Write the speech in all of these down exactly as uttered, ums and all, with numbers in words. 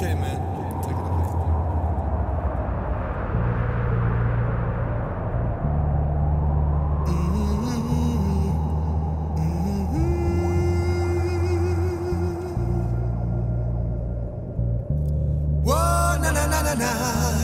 Okay, man. Take it away. Whoa, na na na na na.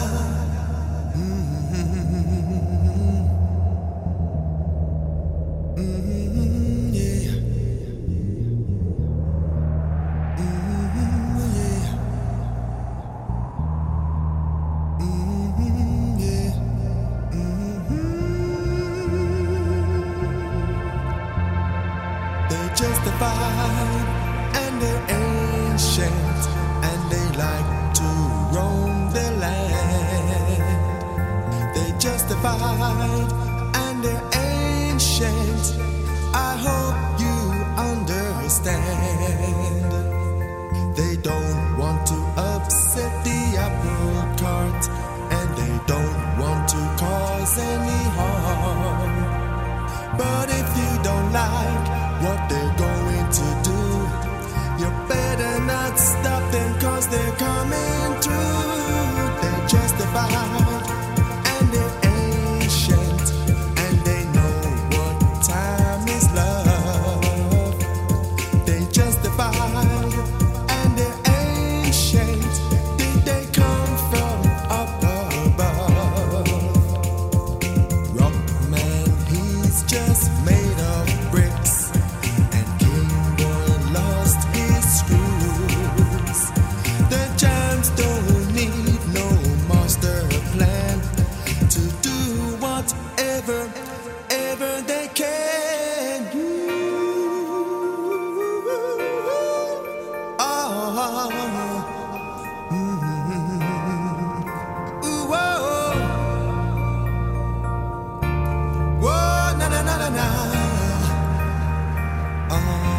Justified and they're ancient and they like to roam the land. They're justified and they're ancient. I hope you understand. They don't want to upset the apple cart and they don't want to cause any harm. But if you don't like what they're going to do, you better not stop them, cause they're coming through. They're justified and they're ancient and they know what time is love. They're justified and they're ancient. Did they come from up above? Rockman, he's just made of bricks. Whatever, ever they can do. Oh, mm-hmm. Ooh, whoa, whoa, na na na na na. Oh,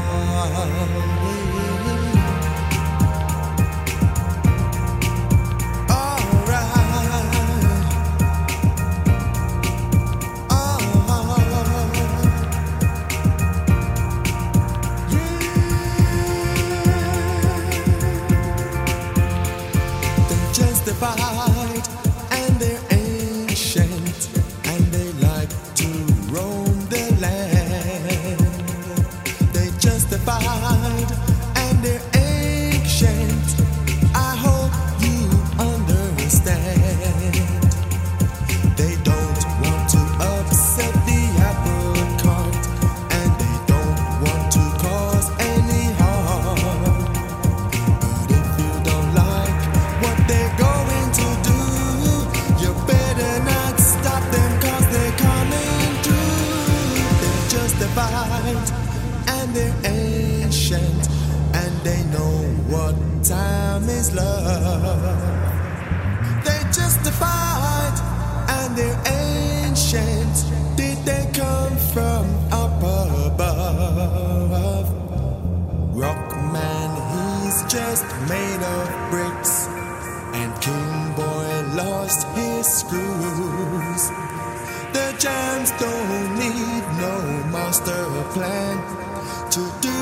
justified and they're ancient and they like to roam the land. They're justified and they're ancient. I hope you understand. They don't want to upset the apple cart and they don't want to cause any harm. But if you don't like what they're going to do, you better not stop them, cause they're coming through. They're justified and they're ancient and they know what time is love. They're justified and they're ancient. Did they come from up above? Rockman, he's just made of bricks, and King Boy lost his screws. The jams don't need no master plan to do